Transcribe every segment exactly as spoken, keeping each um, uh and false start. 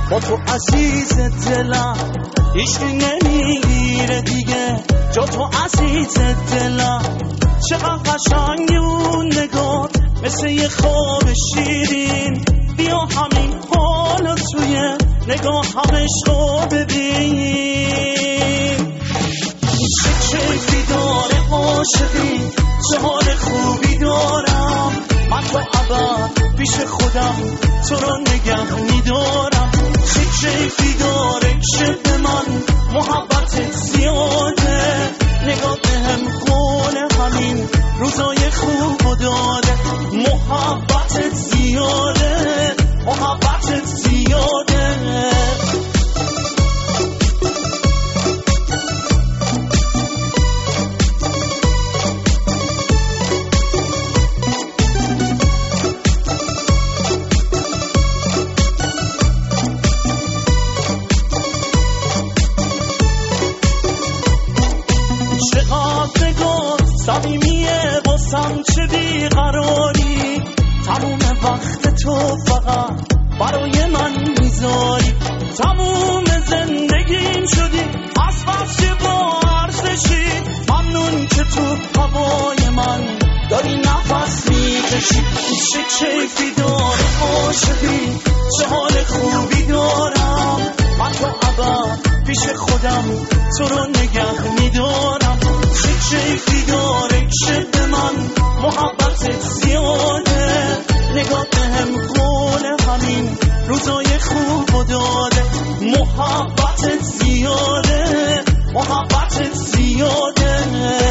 با تو عزیز دلم هیچکی نمیگیره دیگه جا تو عزیز دلم. چقدر قشنگی اون نگاه مثل یه خواب شیرین، بیا همین حالا توی نگاه هم عشقو ببین. چه کیفی داره عاشقی، چه حال خوبی دارم من تو ابد پیش خودم تو رو نگه میدارم. چه کیفی داره که به من محبت زیاده، نگاه بهم قول همین روزای خوب و داده. محبت زیاده، محبت زیاده. صمیمیه واسم چه بیقراری، تموم وقت تو فقط برای من میذاری. تموم زندگیم شدی از بس که با ارزشی، ممنون که تو هوای من داری نفس میکشی. چه کیفی داره عاشقی، چه حال خوبی دارم من تو ابد پیش خودم تو رو نگه میدارم. چه کیفی داره که به من محبت زیاده، نگاه بهم قول همین روزای خوب و داده. محبت زیاده، محبت زیاده.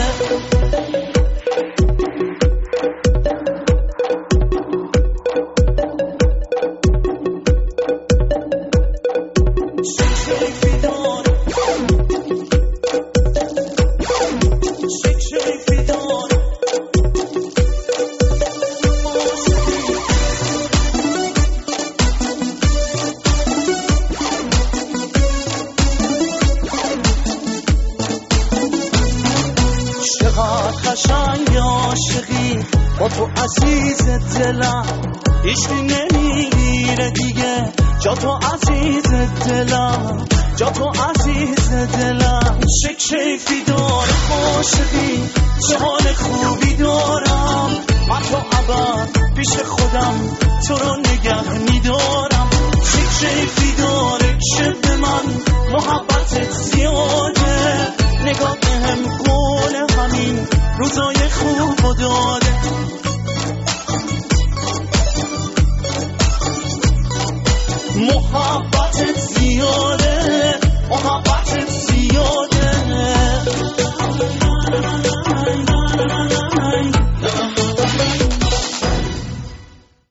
قشنگ عاشقی با تو عزیز دلم هیچکی نمیگیره دیگه جا تو عزیز دلم، جا تو عزیز دلم. چه کیفی داره عاشقی، چه حال خوبی دارم من تو ابد پیش خودم تو رو نگه میدارم. چه کیفی داره که به من محبت زیاده، نگاه بهم قول همین روزای خوب و داده. محبت زیاده.